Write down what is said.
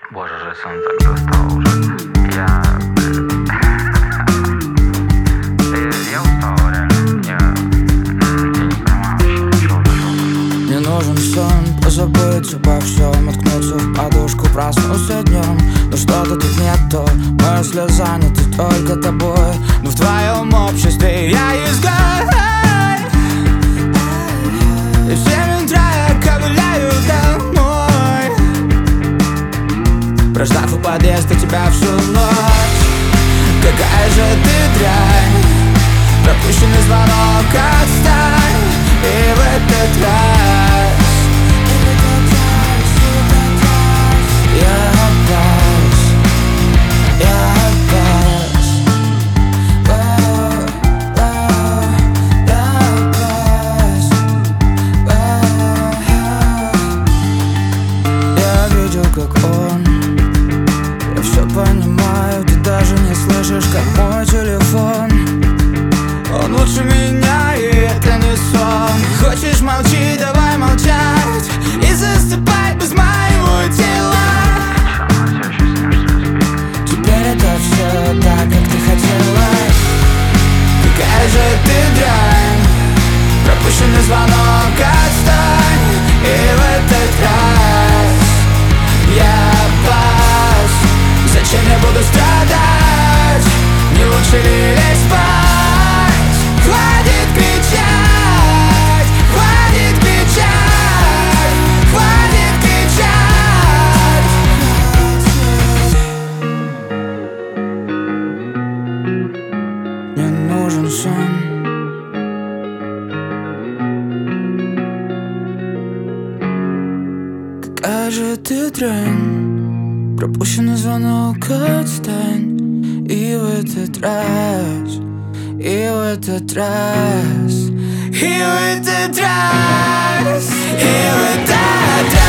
Боже, Жесон так достал уже. Я устал, реально. Я не понимаю вообще, чего пошел. Мне нужен сон, позабыть обо всем, откнуться в подушку, проснуться днем. Но что-то тут не то, мысли заняты только тобой. Но в твоем обществе я изгой. И в 7 утра я ковыляю домой, прождав у подъезда тебя всю ночь. Какая же ты дрянь, пропущенный звонок, отстань. И в этот раз я опас, я опас, я опас. Я видел, как он, я все понимаю, ты даже не слышишь, как мой телефон. Он лучше меня, и это не сон. Хочешь, молчи, давай молчать и засыпай без моего тела. Теперь это все так, как ты хотела. Какая же ты дрянь, пропущенный звонок, отстань. И в этот раз я пас. Зачем я буду страдать? Не лучше ли лечь спать? Хватит кричать, хватит кричать, хватит кричать. Мне нужен сон. Какая же ты дрянь, пропущенный звонок, отстань. И в этот раз, и в этот раз, и в этот раз, и в этот раз.